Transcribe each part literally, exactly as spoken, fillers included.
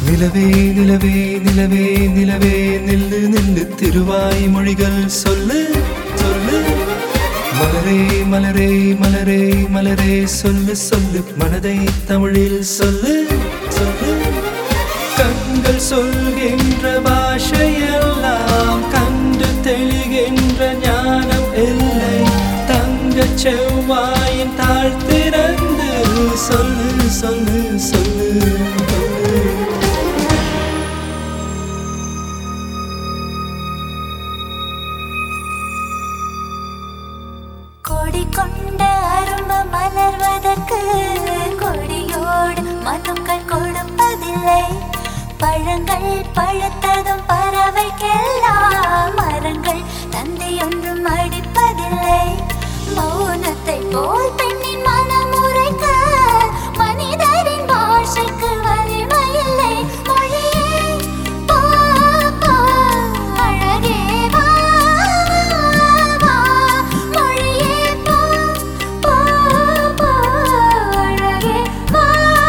நிலவே நிலவே நிலவே நிலவே நில்லு நில்லு திருவாய் மொழிகள் சொல்லு சொல்லு மலரே மலரே மலரே மலரே சொல்லு சொல்லு மனதை தமிழில் சொல்லு சொல்லு கண்கள் சொல்கின்ற பாஷையெல்லாம் கண்டு தெளிகின்ற ஞானம் இல்லை தங்கச் செவ்வாயின் தாழ் திறந்து சொல்லு சொல்லு சொல்லு கொடி கொண்ட அரும்பு மலர்வதற்கு கொடியோடு மதுக்கள் கொடுப்பதில்லை பழங்கள் பழுத்ததும் பறவைக்கெல்லாம் மரங்கள் தந்தை ஒன்றும் அடிப்பதில்லை மௌனத்தை போல் பெண்ணின் மனம் உரைக்க மனிதரின் பாஷைக்கு வலிமையில்லை மொழியே போ போ அழகே வா வா மொழியே போ போ போ அழகே வா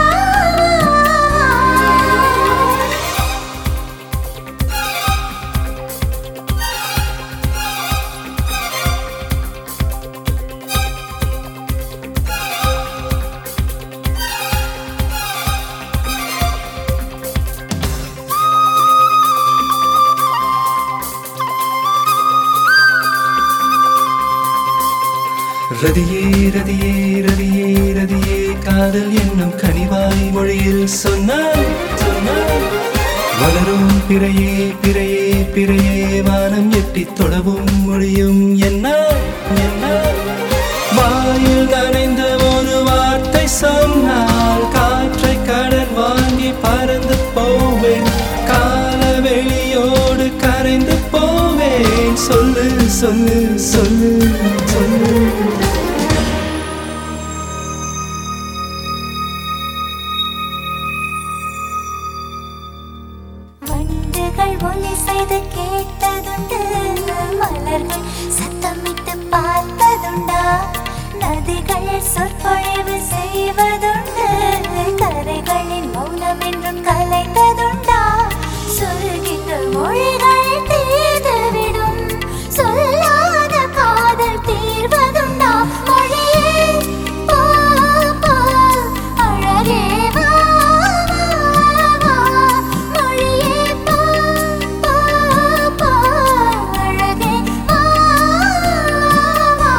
ரதியே ரதியே ரதியே ரதியே காதல் என்னும் கனிவாய் மொழியில் சொன்னாய் சொன்னாய் வளரும் பிறையே பிறையே பிறையே வானம் எட்டி தொழவும் மொழியும் என்ன என்ன வாயில் நனைந்த ஒரு வார்த்தை சொன்னால் காற்றை கடன் வாங்கி பறந்து போவேன் காலவெளியோடு கரைந்து போவேன் சொல்லு சொல்லு சொல்லு சொல்லு வண்டுகள் ஒலி செய்து கேட்டதுண்டு மலர்கள் சத்தமிட்டு பார்த்ததுண்டா நதிகள் சொற்பொழிவு செய்வதுண்டு கரைகளின் மௌனம் என்றும் கலைந்ததுண்டா சொல்கின்ற மொழிகள் தீர்ந்துவிடும் சொல்லாத காதல் தீர்வதுண்டா மொழியே போ போ அழகே வா வா மொழியே போ போ போ அழகே வா வா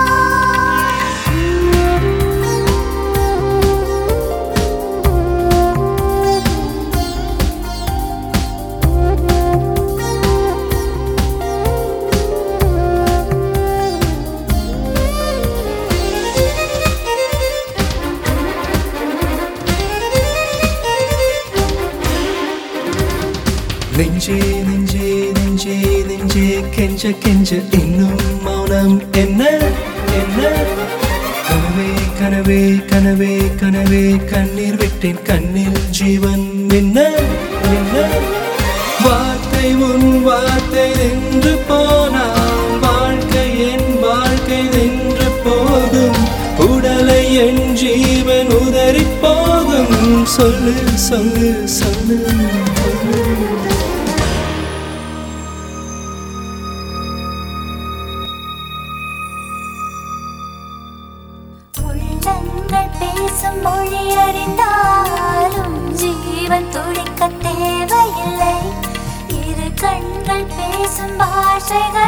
நெஞ்சே நெஞ்சே நெஞ்சே நெஞ்சே கெஞ்ச கெஞ்ச இன்னும் மௌனம் என்ன என்ன கனவே கனவே கனவே கனவே கண்ணீர் விட்டேன் கண்ணில் ஜீவன் என்ன என்ன வார்த்தை உன் வார்த்தை நின்று போனால் வாழ்க்கை என் வாழ்க்கை நின்று போகும் உடலை என் ஜீவன் உதறி போகும் சொல்லு சொல்லு சொல்லு உள்ளங்கள் பேசும் மொழி அறிந்தாலும் ஜீவன் துடிக்க தேவையில்லை இரு கண்கள் பேசும் பாஷைகள்